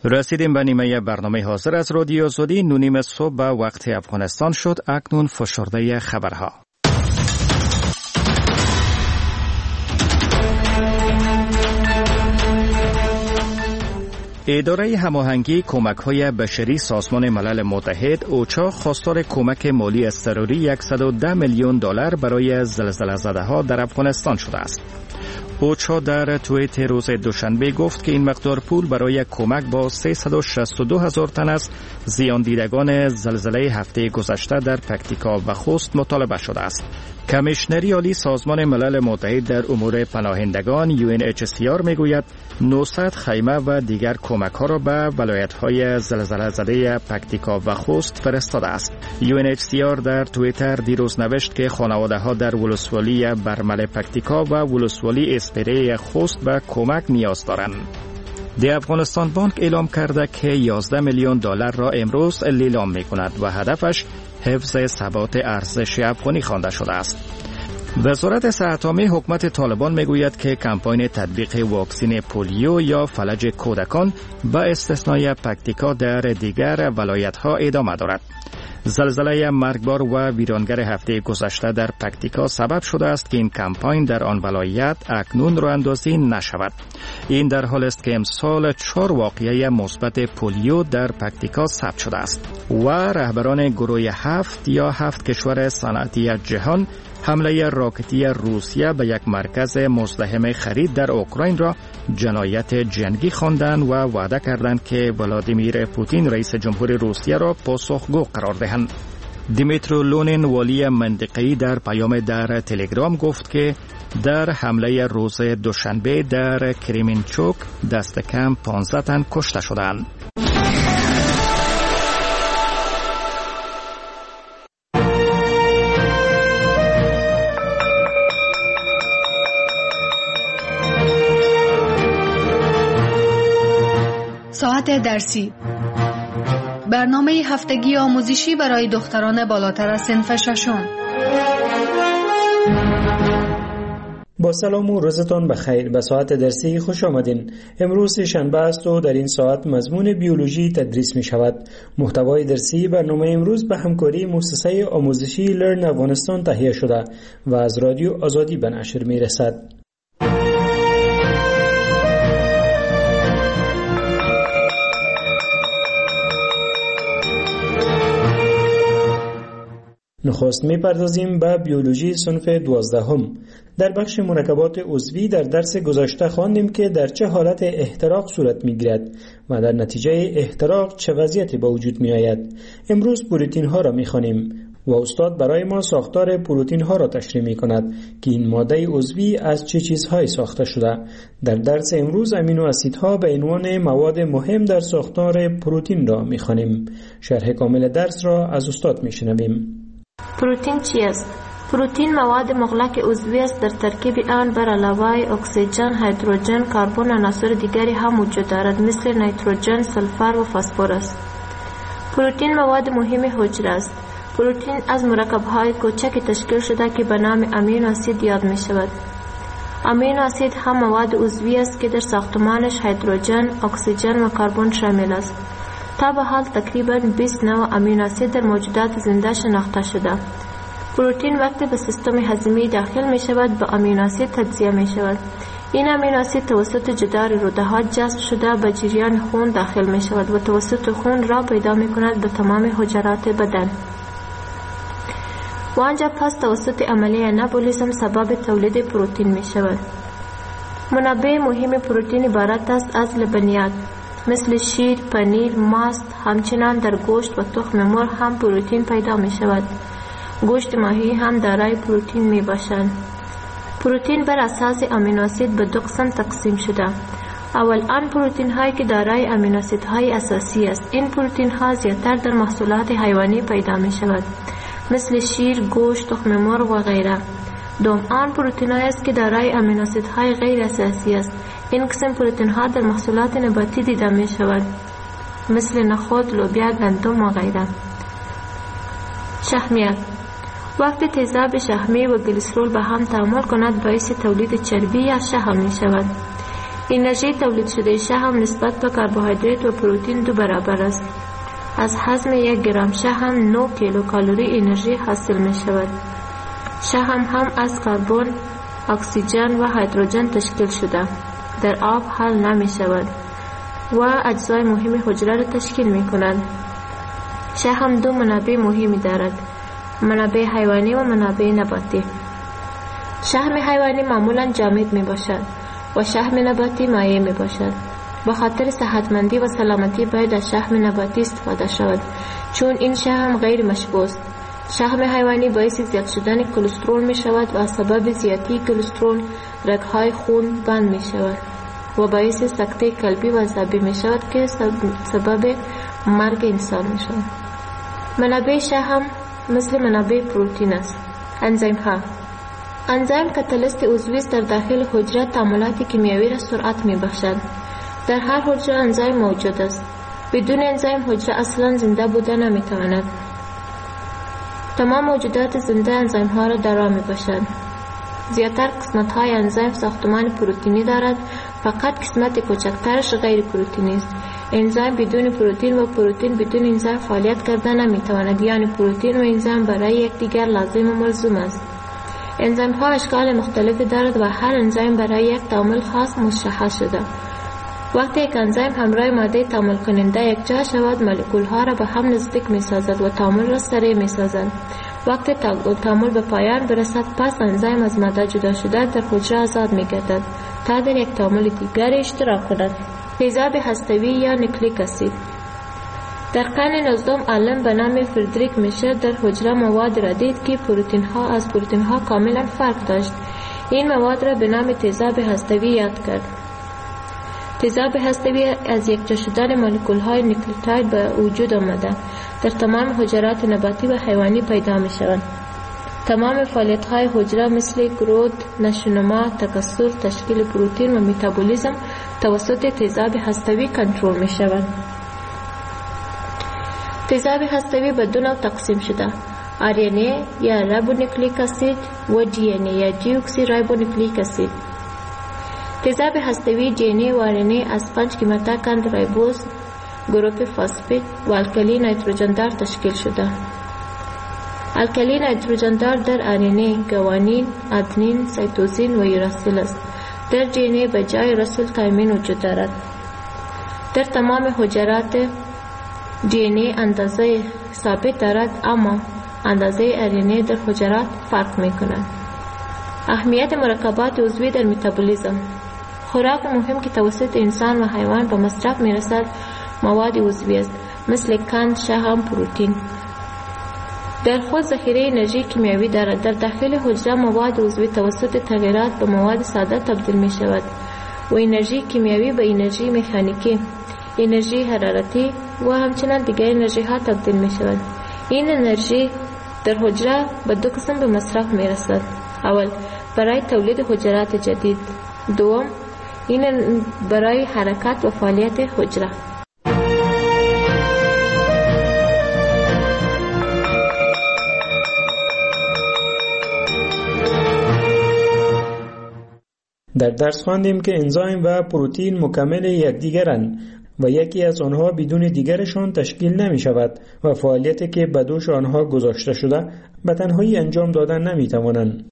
رسیدیم به نیمه برنامه حاضر از رادیو آزادی. 9:30 صبح به وقت افغانستان شد. اکنون فشرده خبرها. اداره هماهنگی کمک‌های بشری سازمان ملل متحد اوچا خواستار کمک مالی اضطراری $110 میلیون برای زلزله زده‌ها در افغانستان شده است. اوچا در توییت روز دوشنبه گفت که این مقدار پول برای کمک با 362,000 تن از زیان دیدگان زلزله هفته گذشته در پکتیکا و خوست مطالبه شده است. کمیشنری عالی سازمان ملل متحد در امور پناهندگان UNHCR میگوید 900 خیمه و دیگر کمک ها را به ولایت های زلزله زده پکتیکا و خوست فرستاده است. UNHCR در توییتر دیروز نوشت که خانواده ها در ولسوالی برمل پکتیکا و ولسوالی اسپری خوست به کمک نیاز دارند. دی افغانستان بانک اعلام کرده که $11 میلیون را امروز لیلام می کند و هدفش حفظ ثبات ارزش افغانی خوانده شده است. وزارت صحت عامه حکومت طالبان میگوید که کمپاین تطبیق واکسن پولیو یا فلج کودکان به استثنای پکتیکا در دیگر ولایت‌ها ادامه دارد. زلزله مرگبار و ویرانگر هفته گذشته در پکتیکا سبب شده است که این کمپاین در آن ولایت اکنون راه‌اندازی نشود. این در حال است که امسال 4 واقعه مثبت پولیو در پکتیکا ثبت شده است و رهبران گروه 7 کشور صنعتی جهان حمله راکتی روسیه به یک مرکز مزدحم خرید در اوکراین را جنایت جنگی خواندند و وعده کردند که ولادیمیر پوتین رئیس جمهور روسیه را پاسخگو قرار دهند. دیمیترو لونین والی منطقه‌ای در پیام در تلگرام گفت که در حمله روز دوشنبه در کریمینچوک دست کم 15 تن کشته شدند. ساعت درسی، برنامه هفتگی آموزشی برای دختران بالاتر از صنف ششم. با سلام و روزتان بخیر. به ساعت درسی خوش آمدین. امروز شنبه است و در این ساعت مضمون بیولوژی تدریس می شود. محتوای درسی برنامه امروز به همکاری مؤسسه آموزشی لرن افغانستان تهیه شده و از رادیو آزادی به نشر می رسد. نخست می‌پردازیم به بیولوژی صنف 12. در بخش مرکبات عضوی در درس گذشته خواندیم که در چه حالت احتراق صورت می‌گیرد و در نتیجه احتراق چه وضعیتی به وجود می‌آید. امروز پروتئین ها را می‌خوانیم و استاد برای ما ساختار پروتئین ها را تشریح می‌کند که این ماده عضوی از چه چیزهایی ساخته شده. در درس امروز امینو اسیدها به عنوان مواد مهم در ساختار پروتئین را می‌خوانیم. شرح کامل درس را از استاد می‌شنویم. پروتئین چی است؟ پروتئین مواد مغلق عضوی است. در ترکیب آن بر علاوه اکسیژن، هیدروژن، کربن و عناصر دیگری هم وجود دارد مثل نیتروژن، سلفر و فسفر است. پروتئین مواد مهم حجره است. پروتئین از مرکب‌های کوچکی تشکیل شده که به نام امینو اسید یاد می شود. امینو اسید هم مواد عضوی است که در ساختمانش هیدروژن، اکسیژن و کربن شامل است. تا به حال تقریباً 20 نوع امینو اسید در موجودات زنده شناخته شده. پروتئین وقتی به سیستم هضمی داخل می شود به امینو اسید تجزیه می شود. این امینو اسید توسط جدار روده‌ها جذب شده به جریان خون داخل می شود و توسط خون راه پیدا می کند به تمام حجرات بدن و آنجا پس توسط عملیه انابولیسم سبب تولید پروتئین می شود. منابع مهم پروتئین عبارت است از لبنیات مثل شیر، پنیر، ماست. همچنان در گوشت و تخم مرغ هم پروتئین پیدا می شود. گوشت ماهی هم دارای پروتئین می باشد. پروتئین بر اساس امینو اسید به 2 قسم تقسیم شده. اول آن پروتئین هایی که دارای امینو اسید های اساسی است. این پروتئین ها زیادتر در محصولات حیوانی پیدا می شود مثل شیر، گوشت، تخم مرغ و غیره. دوم آن پروتئین هایی است که دارای امینو اسید های غیر اساسی است. این قسم پروتئین ها در محصولات نباتی دیده می شود مثل نخود، لوبیا، گندم و غیره. شحمیات وقتی تیزاب شحمی و گلیسرول به هم تعامل کند باعث تولید چربی یا شحم می شود. انرژی تولید شده شحم نسبت به کربوهیدرات و پروتئین 2 برابر است. از هضم 1 گرم شحم 9 کیلوکالری انرژی حاصل می شود. شحم هم از کربن، اکسیژن و هیدروژن تشکیل شده. در آب حل نمی شود و اجزای مهم حجره را تشکیل می کند. شحم 2 منابع مهمی دارد: منابع حیوانی و منابع نباتی. شحم حیوانی معمولا جامد می باشد و شحم نباتی مایع می باشد. به خاطر صحتمندی و سلامتی باید از شحم نباتی استفاده شود، چون این شحم غیر مشبوع است. شحم حیوانی باعث زیاد شدن کلسترول می شود و از سبب زیادی کلسترول رگ‌های خون بند می شود و باعث سکته قلبی و عصبی می شود که سبب مرگ انسان می شود. منابع شحم مثل منابع پروتئین است. انزیم ها. انزیم کاتالیست عضوی است در داخل حجره تعاملات کیمیایی را سرعت می بخشد. در هر حجره انزیم موجود است. بدون انزیم حجره اصلا زنده بوده نمی تواند. تمام موجودات زنده انزیم ها را درا می باشد. زیادتر قسمت های انزیم ساختمان پروتئینی دارد، فقط قسمت کوچکترش غیر پروتئینی است. انزیم بدون پروتئین و پروتئین بدون انزیم فعالیت کرده نمی تواند، یعنی پروتئین و انزیم برای یکدیگر لازم و ملزوم است. انزیم ها اشکال مختلفی دارد و هر انزیم برای یک تعامل خاص مشخص شده. وقتی یک انزیم همراه ماده تعامل کننده یکجا شود، مولکول ها را به هم نزدیک می سازد و تعامل را سریع می سازد. وقتی تعامل به پایان برسد، پس انزیم از ماده جدا شده در حجره آزاد می گردد تا در یک تعامل دیگر اشتراک کند. تیزاب هسته‌ای یا نیوکلیک اسید. در قرن 19 عالم به نام فردریک میشر در حجره مواد را دید که پروتئین ها از پروتئین ها کاملا فرق داشت. این مواد را به نام تیزاب هسته‌ای یاد کرد. تیزاب هسته‌ای از یکجا شدن مولکول های نیوکلیوتاید به وجود آمده در تمام حجرات نباتی و حیوانی پیدا می شوند. تمام فعالیت های حجره مثل گروث، نشونما، تکثر، تشکیل پروتئین و متابولیسم توسط تیزاب هسته‌ای کنترل می شوند. تیزاب هسته‌ای به 2 نوع تقسیم شده: RNA یا رایبونوکلیک اسید و DNA یا دیوکسی رایبونوکلیک اسید. تیزاب هسته‌ای DNA و RNA از 5 کیماتاکند رایبوز، گروپ فاسفید و الکلی نیتروژن دار تشکیل شده. الکلی نیتروژن دار در RNA گوانین، آدنین، سایتوزین و یوراسیل است. در DNA به جای رسول تایمین وجود دارد. در تمام حجرات DNA اندازه ثابت دارد، اما اندازه RNA در حجرات فرق می کند. اهمیت مرکبات عضوی در متابولیسم. خوراک مهم که توسط انسان و حیوان به مصرف می رسد مواد عضوی است، مثل قند، شحم، پروتئین. در خود ذخیره انرژی کیمیایی دارد. در داخل حجره مواد عضوی توسط تغییرات به مواد ساده تبدیل می شود و انرژی کیمیایی به انرژی مکانیکی، انرژی حرارتی و همچنین دیگر انرژی ها تبدیل می شود. این انرژی در حجره به 2 قسم به مصرف می رسد: اول برای تولید حجرات جدید، دوم این برای حرکت و فعالیت حجره. در درس خواندیم که انزیم و پروتئین مکمل یکدیگرند و یکی از آنها بدون دیگرشان تشکیل نمی شود و فعالیتی که به دوش آنها گذاشته شده به تنهایی انجام دادن نمی توانند.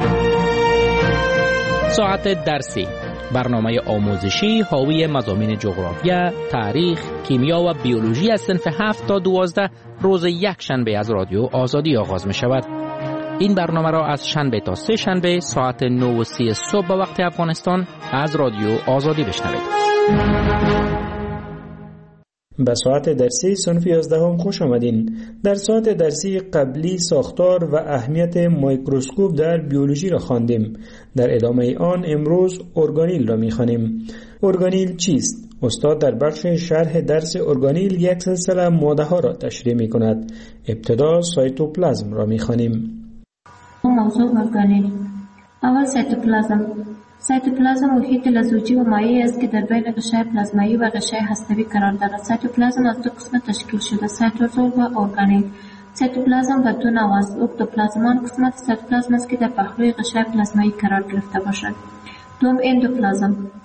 ساعت درسی، برنامه آموزشی حاوی مضامین جغرافیا، تاریخ، کیمیا و بیولوژی از صنف 7 تا 12 روز یک شنبه از رادیو آزادی آغاز می شود. این برنامه را از شنبه تا 3 شنبه ساعت 9:30 صبح به وقت افغانستان از رادیو آزادی بشنوید. به ساعت درسی صنف 11 خوش آمدین. در ساعت درسی قبلی ساختار و اهمیت میکروسکوپ در بیولوژی را خواندیم. در ادامه آن امروز ارگانیل را می‌خوانیم. ارگانیل چیست؟ استاد در بخش شرح درس ارگانیل یک سلسله ماده ها را تشریح می‌کند. ابتدا سایتوپلازم را می‌خوانیم. موضوع ارگانیل. اول سایتوپلازم محیط لزوجی و مایعی است که در بین غشای پلازمایی و غشای هسته‌ای قرار دارد. سایتوپلازم از 2 قسم تشکیل شده: سایتوزول و ارگانیل. سایتوپلازم به 2 نوع است: اکتوپلازم آن قسمت سایتوپلازم است که در پهلوی غشای پلازمایی قرار گرفته باشد. دوم اندوپلازم.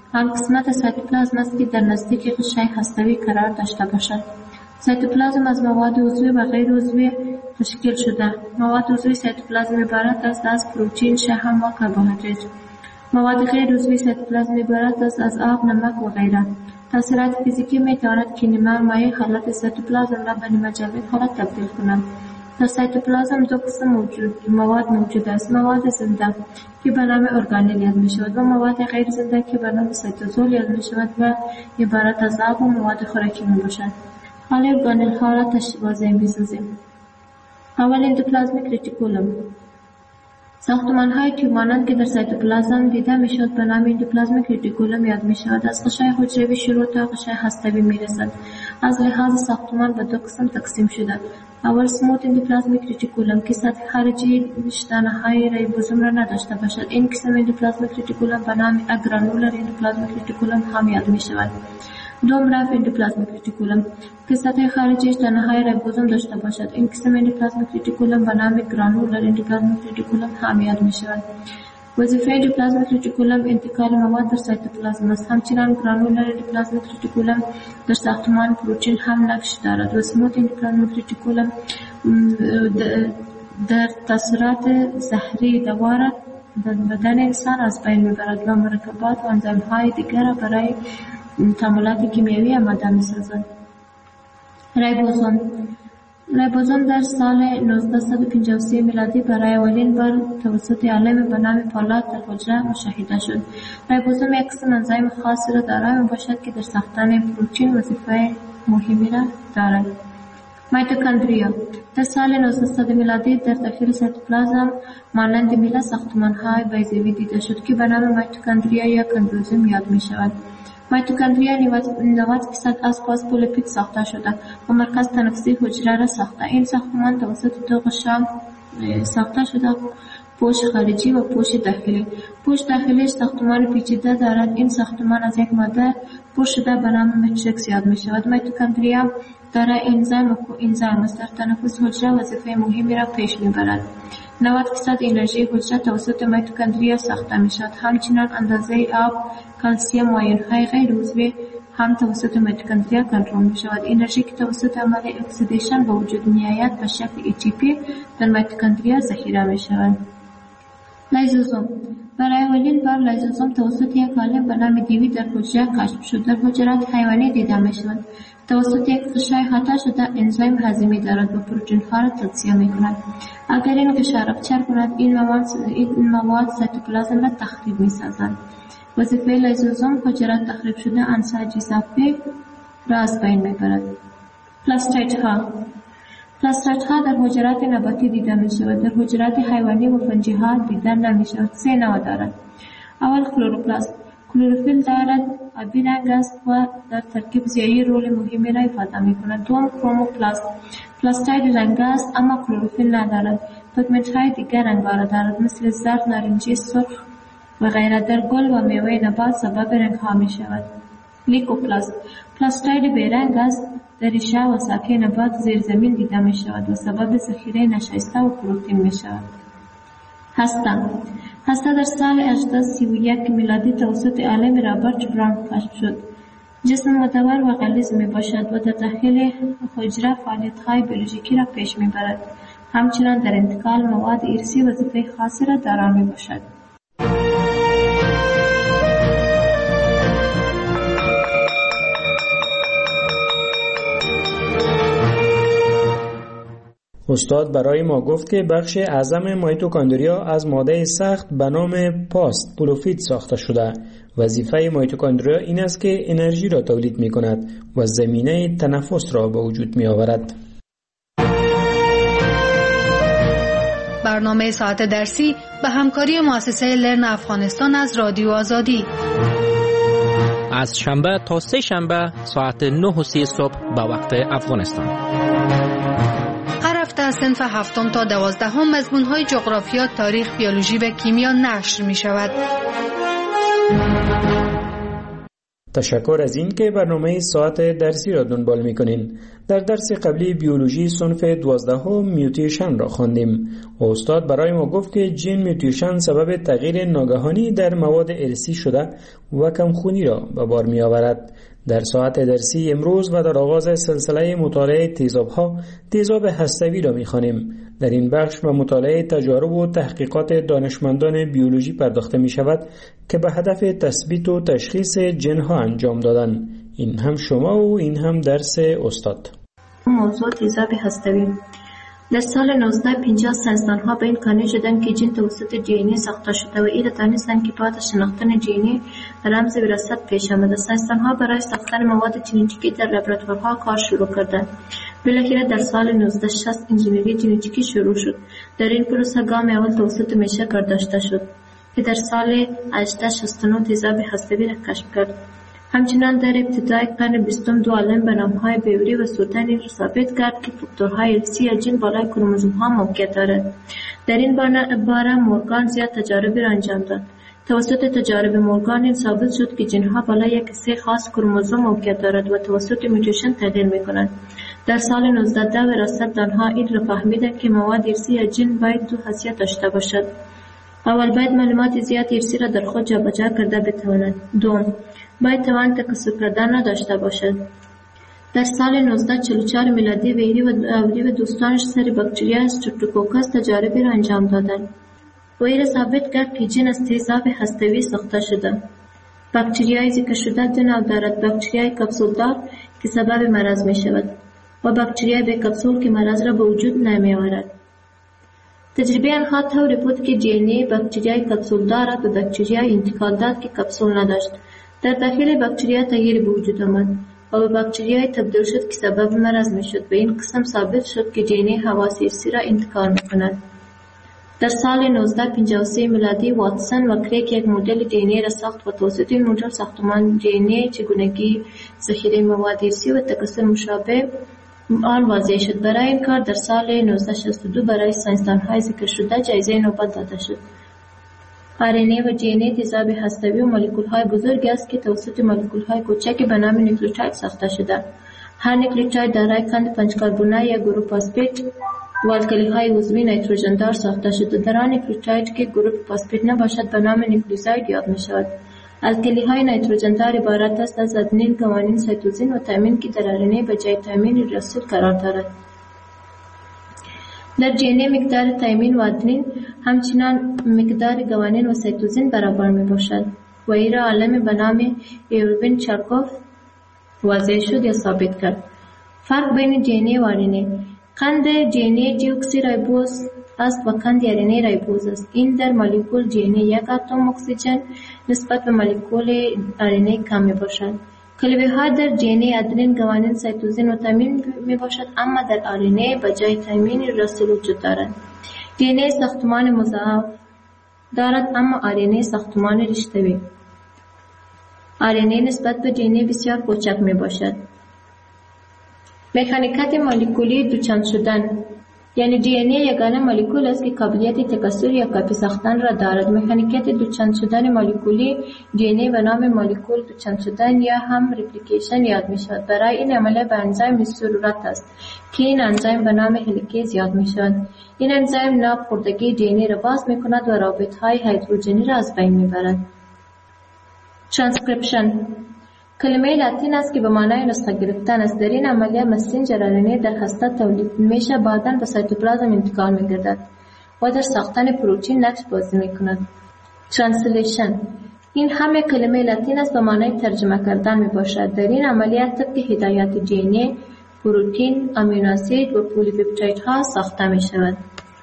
آن قسمت سایتوپلازم است که در نزدیک غشای هسته‌ای قرار داشته باشد. سایتوپلازم از مواد عضوی و غیر عضوی تشکیل شده. مواد عضوی سایتوپلازم عبارت است از پروتئین، شحم و کربوهیدرات. مواد غیر عضوی سایتوپلازم عبارت است از آب، نمک و غیره. تاثیرات فیزیکی می تواند که نیمه مایع حالت سایتوپلازم را به نیمه جامد حالت تبدیل کنند. در سایتوپلازم دو قسم مواد موجود است: مواد زنده که به نام ارگانل یاد می شود و مواد غیر زنده که به نام سایتوزول یاد می شود و عبارت از آب و مواد خوراکی می باشد. حال ارگانل ها را واضح می سازیم. اول اندوپلازمیک ریتیکولوم. ساختمان های تیوب مانند که در سایتوپلازم دیده می شود به نام اندوپلازمیک ریتیکولوم یاد می شود. از غشای حجروی شروع تا غشای هسته‌ای می رسد. از لحاظ ساختمان به دو قسم تقسیم شده. اول سموت اندوپلازمیک ریتیکولوم که سطح خارجی شتانه های ریبوزوم را نداشته باشد. این قسم اندوپلازمیک ریتیکولوم به نام اگرانولر اندوپلازمیک ریتیکولوم هم یاد می شود. دوم رف اندوپلازمیک ریتیکولوم که سطح خارجی شتانه های ریبوزوم داشته باشد. این قسم اندوپلازمیک ریتیکولوم به نام گرانولر اندوپلازمیک ریتیکولوم هم یاد می شود. وظیفه اندوپلازمیک ریتیکولوم انتقال مواد در سایتوپلازم است. همچنین گرانولر اندوپلازمیک ریتیکولوم در ساختمان پروتئین هم نقش دارد و سموت اندوپلازمیک ریتیکولوم در تاثیرات زهری دوار بدن انسان از بین میبرد و مرکبات و انزیم های دیگر را برای تعاملات کیمیایی آماده می‌سازد. ریبوزوم در سال 1953 میلادی برای اولین بار توسط عالم به نام پالات در حجره مشاهده شد. ریبوزوم یک قسم انزیم خاصی را دارای میباشد که در ساختن پروتئین وظیفه مهمی را دارد. میتوکندریا در سال 1900 میلادی در داخل سایتوپلازم مانند میله ساختمان‌های بیضوی دیده شد که به نام میتوکندریا یا کندروزوم یاد می‌شود. میتوکندریا 90% از فاسفولیپید ساخته شده و مرکز تنفسی حجره را ساخته. این ساختمان توسط دو قشر ساخته شده: پوش خارجی و پوش داخلی. پوش داخلیش ساختمان پیچیده دارد. این ساختمان از یک ماده پر شده به نام ماتریکس یاد می شود. میتوکندریا دارای انزیم و کوانزیم است. در تنفس حجره وظیفه مهمی را پیش می برد. 90% انرژی حجره توسط میتوکندریا ساخته می شود. همچنین اندازه آب، کلسیم و آیون‌های غیر عضوی هم توسط میتوکندریا کنترل می شود. انرژی که توسط عمل اکسیدیشن به وجود می آید به شکل ATP در میتوکندریا ذخیره می شود. لیزوزوم. برای اولین بار لیزوزوم توسط یک عالم به نام دیوی در حجره کشف شد. در حجرات حیوانی دیده می شود. توسط یک غشای احاطه شده انزیم هضمی دارد و پروتئین ها را تجزیه می کند. اگر این غشا رپچر کند این مواد سایتوپلازم را تخریب می سازند. وظیفه لیزوزوم حجرات تخریب شده انساج اضافی را از بین می برد. پلاستیدها در حجرات نباتی دیده می شود. در حجرات حیوانی و فنجی ها دیده نمی شود. 3 نوع دارد. اول کلروپلاست. کلروفیل دارد، آبی رنگ است و در ترکیب ضیایی رول مهمی را ایفاده می کند. دوم کروموپلاست. پلاستید رنگ است اما کلروفیل ندارد. پیگمنت های دیگر رنگارا دارد مثل زرد، نارنجی، سرخ و غیره. در گل و میوه نبات سبب رنگ ها می شود. لیکوپلاست. پلاستید بیرنگ است. در ریشه و ساقه نبات زیر زمین دیده می شود و سبب ذخیره نشایسته و پروتئین می شود. هسته در سال 1831 میلادی توسط عالم رابرت براون کشف شد. جسم مدور و غلیظ می باشد و در داخل حجره فعالیت‌های بیولوژیکی را پیش می برد. همچنین در انتقال مواد ارثی وظیفه خاصی را دارا می باشد. استاد برای ما گفت که بخش اعظم میتوکندریا از ماده سخت به نام پاست پولوفید ساخته شده. وظیفه میتوکندریا این است که انرژی را تولید می کند و زمینه تنفس را به وجود می آورد. برنامه ساعت درسی به همکاری مؤسسه لرن افغانستان از رادیو آزادی. از شنبه تا سه شنبه ساعت 9:30 صبح به وقت افغانستان. هر هفته از صنف 7 تا 12 مضمون‌های جغرافیا، تاریخ، بیولوژی و کیمیا نشر می شود. تشکر از این که برنامه ساعت درسی را دنبال می‌کنین. در درس قبلی بیولوژی صنف 12 میوتیشن را خواندیم. استاد برای ما گفت که جین میوتیشن سبب تغییر ناگهانی در مواد ارثی شده و کمخونی را به بار می‌آورد. در ساعت درسی امروز و در آغاز سلسله مطالعه تیزاب‌ها تیزاب هسته‌ای را می‌خوانیم. در این بخش به مطالعه تجارب و تحقیقات دانشمندان بیولوژی پرداخته می‌شود که به هدف تثبیت و تشخیص جن‌ها انجام دادن. این هم شما و این هم درس استاد. موضوع تیزاب هسته‌ای. در سال 1950 ساینسدان‌ها به این قانع شدند که جین توسط دی ساخته شده و این دانستند که بعد از شناختن دی رمز وراثت پیش آمده. ساینسدان‌ها برای ساختن مواد ژنتیکی در لابراتوارها کار شروع کردند. بالاخره در سال 1960 انجینری ژنتیکی شروع شد. در این پروسه گام اول توسط میشکر داشته شد که در سال 1869 تیزاب هسته‌ای را کشف کرد. همچنان در ابتدای قرن 20 دو عالم به نام‌های بیوری و سورتن ثابت کرد که فاکتورهای ارثی جین بالای کروموزوم‌ها موقعیت دارد. در این باره مورگان زیاد تجارب را انجام داد. توسط تجارب مورگان این ثابت شد که جین‌ها بالای یک سه خاص کروموزوم موقعیت دارد و توسط میوتیشن تغییر می‌کنند. در سال 1910 وراثت‌دانها این را فهمیدند که مواد ارثی جین باید دو خاصیت داشته باشد. اول باید معلومات زیاد ارثی را در خود جابجا کرده بتواند. دوم باید توان تکثر کردن نداشته باشد. در سال 1944 میلادی ویری و دوستانش سر باکتریا استرپتوکوکس تجاربی را انجام دادند. ویری ثابت کرد که جین از تیزاب هسته‌ای ساخته شده. باکتریای ذکر شده دو نوع دارد: باکتریای کپسولدار که سبب مرض می شود و باکتریای بی کپسول که مرض را به وجود نمی آورد. تجربه آنها طوری بود که دی باکتریای کپسولدار به باکتریای انتقال داد که کپسول نداشت. در داخل باکتریا تغییر به وجود آمد و به باکتریای تبدیل شد که سبب مرض می شد. به این قسم ثابت شد که دی حواس ارثی را انتقال می کند. در سال 1953 میلادی واتسون و کریک یک مدل دی را ساخت و توسط این مدل ساختمان دی چگونگی ذخیره مواد ارثی و تکثر مشابه آن واضح شد. برای این کار در سال 1962 برای ساینسدان‌های ذکر شده جایزه نوبل داده شد. RNA و DNA تیزاب هسته‌ای و مولکول‌های بزرگی است که توسط مولکول‌های کوچکی به نام نیوکلیوتاید ساخته شده. هر نیوکلیوتاید دارای قند 5 کربنی یا گروه فسفید و الکلی‌های عضوی نیتروژن دار ساخته شده. در آن نیوکلیوتاید که گروه فسفید نباشد به نام نیوکلیوزاید یاد می‌شود. الکلی‌های نیتروژن دار عبارت است از آدنین، گوانین، سایتوزین و تامین که در RNA به جای تامین رسول قرار دارد. در DNA مقدار تایمین و آدنین همچنان مقدار گوانین و سایتوزین برابر می باشد و این را عالم به نام ایروین چارکوف واضح شد یا ثابت کرد. فرق بین DNA و RNA: قند DNA دیوکسی رایبوز است و قند RNA رایبوز است. این در مولکول DNA یک اتم اکسیژن نسبت به مولکول RNA کم می باشد. کلبه ها در DNA آدنین، گوانین، سایتوزین و تامین می باشد، اما در RNA به جای تامین رسول وجود دارد. DNA ساختمان مضاعف دارد اما RNA ساختمان رشته‌ای. RNA نسبت به DNA بسیار کوچک می باشد. مکانیکات مولکولی دوچند شدن یعنی DNA یگانه مولکول است که قابلیت تکثر یا کپی ساختن را دارد. مکانیکات دوچند شدن مولکولی DNA به نام مولکول دوچند شدن یا هم ریپلیکیشن یاد می شود. برای این عملیه به انزیم ضرورت است که این انزیم به نام هلیکیز یاد می شود. این انزیم ناب خوردگی DNA را باز می کند و رابط های هیدروژنی را از بین می برد. ترانسکریپشن کلمه لاتین است که به معنای نسخه گرفتن است. در این عملیه مسنجر RNA در هسته تولید میشه، بعداً به سایتوپلازم انتقال می‌گردد و در ساختن پروتئین نقش بازی می‌کند. ترانسلیشن این همه کلمه لاتین است به معنای ترجمه کردن میباشد. در این عملیه طبق هدایات DNA پروتئین، آمینو اسید و پلی‌پپتایدها ساخته می‌شود.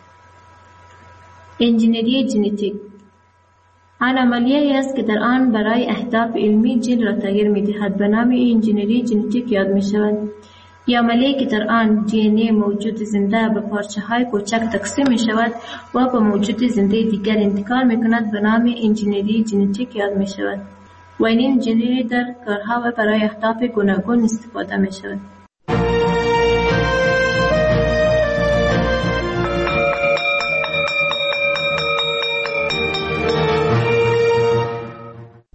انجینری ژنتیک آن عملیه است که در آن برای اهداف علمی جین را تغییر می‌دهد. به نام انجینری ژنتیک یاد می‌شود. این عملیه که در آن DNA موجود زنده به پارچه‌های کوچک تقسیم می‌شود و به موجود زنده دیگر انتقال می‌کند به نام انجینری ژنتیک یاد می‌شود. و این انجینری در کارها و برای اهداف گوناگون استفاده می‌شود.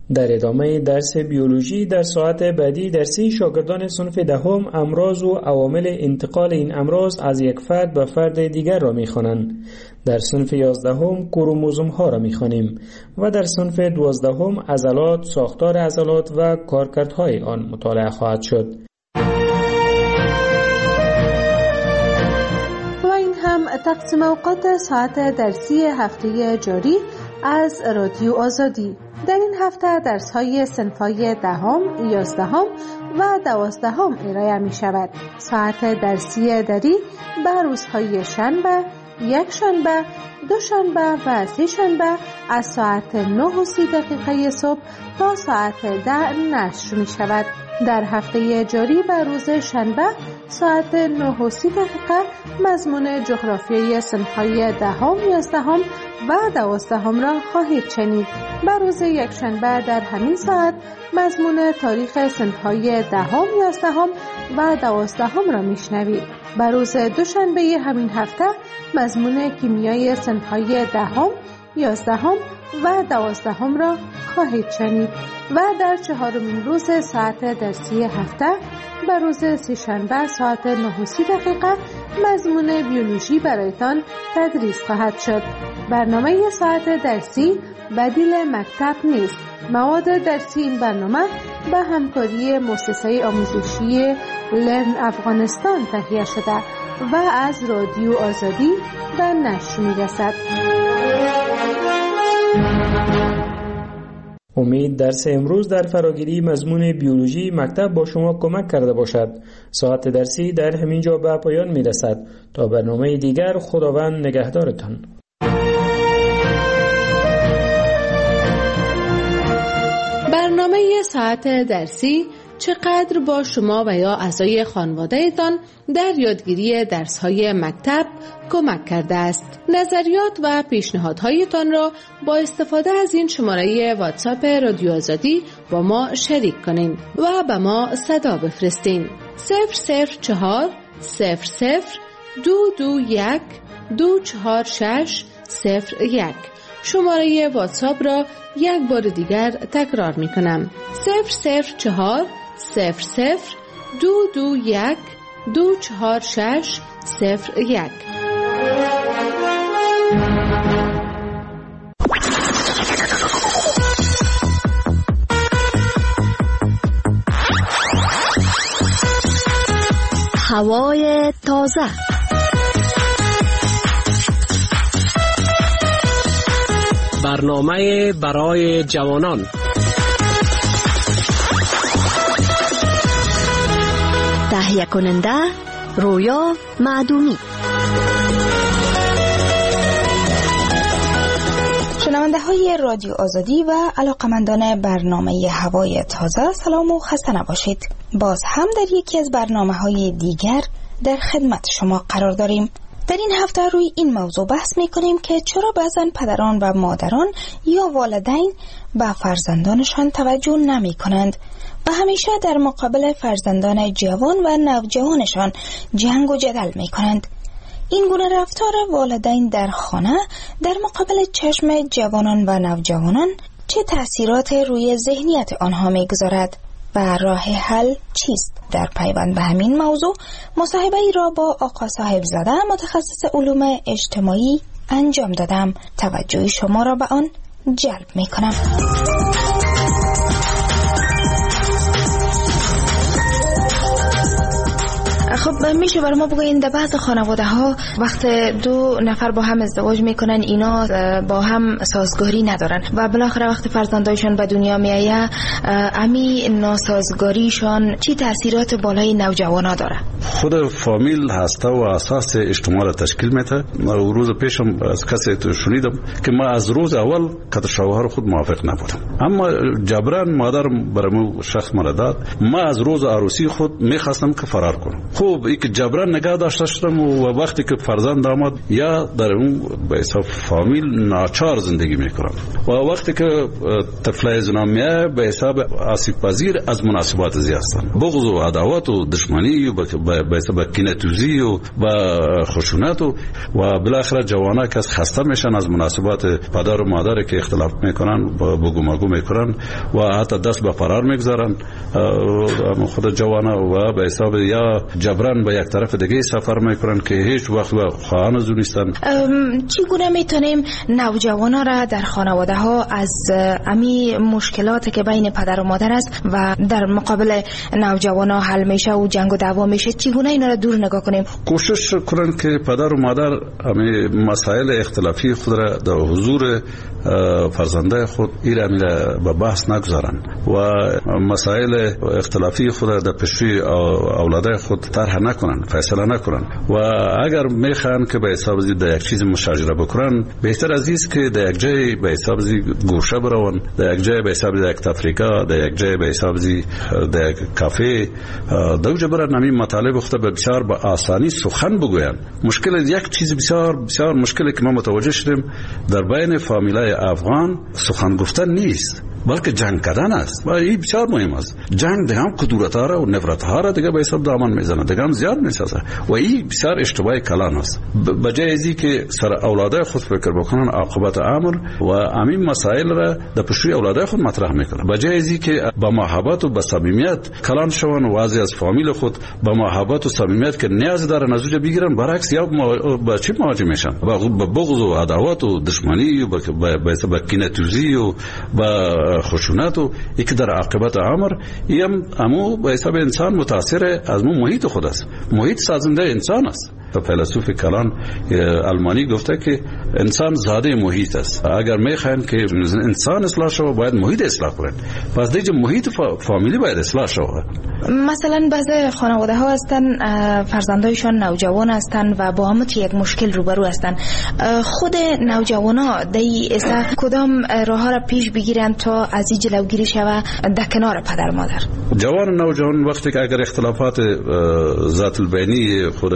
در ادامه درس بیولوژی در ساعت بعدی درسی شاگردان صنف دهم امراض و عوامل انتقال این امراض از یک فرد به فرد دیگر را می‌خوانند. در صنف 11 کروموزوم ها را می‌خوانیم و در صنف 12 عضلات، ساختار عضلات و کارکردهای آن مطالعه خواهد شد. و این هم تقسیم اوقات ساعت درسی هفته جاری از رادیو آزادی. در این هفته درس‌های صنف‌های 10، 11 و 12 ارائه می‌شود. ساعت درسی دری به روزهای شنبه، یک شنبه، دو شنبه و سه شنبه از ساعت 9:30 صبح تا ساعت 10 نشر می‌شود. در هفته جاری به روز شنبه ساعت 9:30 مضمون جغرافیای صنف‌های 10، 11 و 12 را خواهید شنید. به روز یک شنبه در همین ساعت مضمون تاریخ صنف‌های 10، 11 و 12 را میشنوید. به روز دوشنبه همین هفته مضمون کیمیای صنف‌های 10، 11 و 12 را خواهید شنید و در 4مین روز ساعت درسی هفته به روز سه‌شنبه ساعت 9:30 مضمون بیولوژی برایتان تدریس خواهد شد. برنامه ساعت درسی بدیل مکتب نیست. مواد درسی این برنامه به همکاری مؤسسه آموزشی لرن افغانستان تهیه شده و از رادیو آزادی به نشر می‌رسد. امید درس امروز در فراگیری مضمون بیولوژی مکتب با شما کمک کرده باشد. ساعت درسی در همین جا به پایان می‌رسد. تا برنامه دیگر خداوند نگهدارتان. برنامه ساعت درسی چقدر با شما و یا اعضای خانواده‌تان در یادگیری درس‌های مکتب کمک کرده است. نظریات و پیشنهادهایتان را با استفاده از این شماره واتساپ رادیو آزادی با ما شریک کنین و به ما صدا بفرستین. 004 00 221 246 01. شماره واتساپ را یک بار دیگر تکرار می کنم. 004 00 221 246 01. هوای تازه. برنامه برای جوانان. تهیه کننده رویا معدومی. شنونده های رادیو آزادی و علاقمندان برنامه هوای تازه، سلام و خسته نباشید. باز هم در یکی از برنامه های دیگر در خدمت شما قرار داریم. در این هفته روی این موضوع بحث می‌کنیم که چرا بعضن پدران و مادران یا والدین به فرزندانشان توجه نمی‌کنند و همیشه در مقابل فرزندان جوان و نوجوانشان جنگ و جدل می‌کنند. این گونه رفتار والدین در خانه در مقابل چشم جوانان و نوجوانان چه تأثیرات روی ذهنیت آنها می‌گذارد و راه حل چیست؟ در پیوند به همین موضوع مصاحبه‌ای را با آقا صاحب زاده متخصص علوم اجتماعی انجام دادم. توجه شما را به آن جلب می‌کنم. خب میشه برای ما بگوین در بعض خانواده ها وقت دو نفر با هم ازدواج میکنن اینا با هم سازگاری ندارن و بالاخره وقت فرزندایشان به دنیا میآید امی ناسازگاریشان چی تاثیرات بالای نوجوانا داره؟ خود فامیل هسته و اساس اجتماع را تشکیل میده. روز پیشم از کسی شنیدم که ما از روز اول که شوهر خود موافق نبودم، اما جبران مادر برام شخص مرا داد. ما از روز عروسی خود میخواستم که فرار کنم. خوب خب این که جبران نگاه داشته شدم و وقتی که فرزند آمد یا در اون به حساب فامیل ناچار زندگی میکنم و وقتی که طفل زنان میه به حساب آسیب پذیر از مناسبات زی هستن، بغض و عداوت و دشمنی و به حساب کینه‌توزی و خشونت و بالاخره جوانا که خسته میشن از مناسبات پدر و مادر که اختلاف میکنن بگو مگو میکنن و حتی دست به فرار میگذارن خود جوانا و به حساب یا جبران به یک طرف دیگه سفر میکنن که هیچ وقت با خواهان از نیستن. چگونه میتونیم نوجوانا را در خانواده ها از امی مشکلاتی که بین پدر و مادر است و در مقابل نوجوانا حل میشه و جنگ و دعوا میشه، چگونه اینا را دور نگاه کنیم؟ کوشش کنن که پدر و مادر امی مسائل اختلافی خود را در حضور فرزنده خود ایره به بحث نگذارن و مسائل اختلافی خود را در پیشروی اولاده خود طرح نکنن، فیصله نکنن و اگر میخوان که به حساب در یک چیز مشاجره بکنن بهتر از است که در یک جای به حساب گوشه برون، در یک جای به حساب یک تفریقه، در یک جای به حساب در یک کافه دوجه برن همین مطالب خود به بسیار با آسانی سخن بگوین. مشکل یک چیز بسیار بسیار مشکلی که ما متوجه شدیم در بین فامیلای افغان سخن گفتن نیست بلکه جنگ کردن است و این بسیار مهم است. جنگ دیگه هم کدورت ها را و نفرت ها را دیگه به حساب دامن میزنه، دیگه هم زیاد میسازه و این بسیار اشتباه کلان است. بجای ازی که سر اولاده خود فکر بکنن عاقبت امر و همین مسائل را در پیشروی اولاده خود مطرح میکنن، بجای ازی که با محبت و با صمیمیت کلان شون و واضح از فامیل خود با محبت و صمیمیت که نیاز دارن از اونجا بگیرن، برعکس یا با چی مواجه میشن؟ با بغض و عداوت و دشمنی و با کینه‌توزی و با خشونت و یک در عاقبت امر ایم امو به حساب انسان متاثر از محیط خود است. محیط سازنده انسان است. فیلسوف کلان آلمانی گفته که انسان زاده محیط است. اگر میخواین که انسان اصلاح شود باید محیط اصلاح کنند. پس دیگه محیط فامیلی باید اصلاح شود. مثلا بعضی خانواده ها هستن فرزندایشان نوجوان هستن و با هم یک مشکل روبرو هستن، خود نوجوانا دی اسا کدام راه ها را پیش بگیرن تا از این جلوگیری شود در کنار پدر مادر؟ جوان نوجوان وقتی که اگر اختلافات ذات البینی خود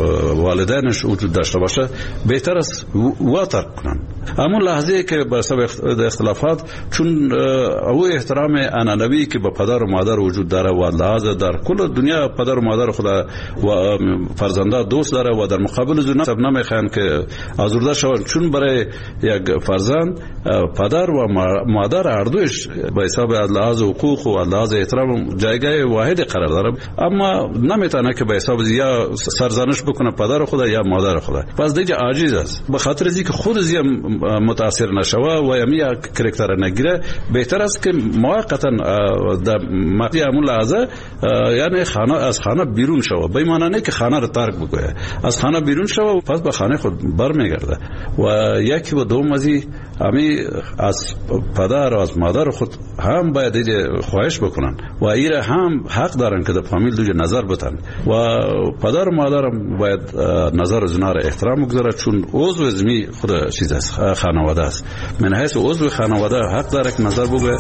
والدینش وجود داشته باشه بهتر است وا ترک کنن. اما لحظه که به سبب اختلافات چون او احترام انانوی که به پدر و مادر وجود داره و لحظه در کل دنیا پدر و مادر خود و فرزنده دوست داره و در مقابل زونا سب نمیخوان که آزرده شوند، چون برای یک فرزند پدر و مادر هر دوش به حساب از لحاظ حقوق و از لحاظ احترام جایگاه واحد قرار داره، اما نمیتونه که به حساب یا سرزنش بکنه پدر خود یا مادر خود. پس دیگه عاجز است. به خاطر اینکه خود زی متاثر نشوه و یمی کاراکتر نگیره بهتر است که موقتا در مقطع همون لحظه یعنی خانه از خانه بیرون شوه، به معنی نه که خانه رو ترک بکنه، از خانه بیرون شوه پس به خانه خود برمیگرده و یکی و دوم ازی همی از پدر و از مادر خود هم باید خواهش بکنن و ایره هم حق دارن که در فامیل دوجه نظر بتن و پدر و مادر باید نظر زنا را احترام بگذاره، چون عضو زمی خود چیز است، خانواده است. من حیث عضو خانواده حق داره که نظر بگه.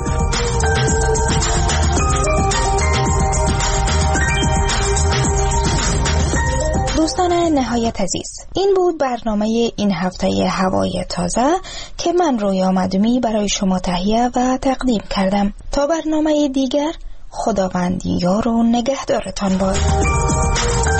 دوستان نهایت عزیز، این بود برنامه این هفته هوای تازه که من رویا مدومی برای شما تهیه و تقدیم کردم. تا برنامه دیگر، خداوند یار و نگهدارتان باد.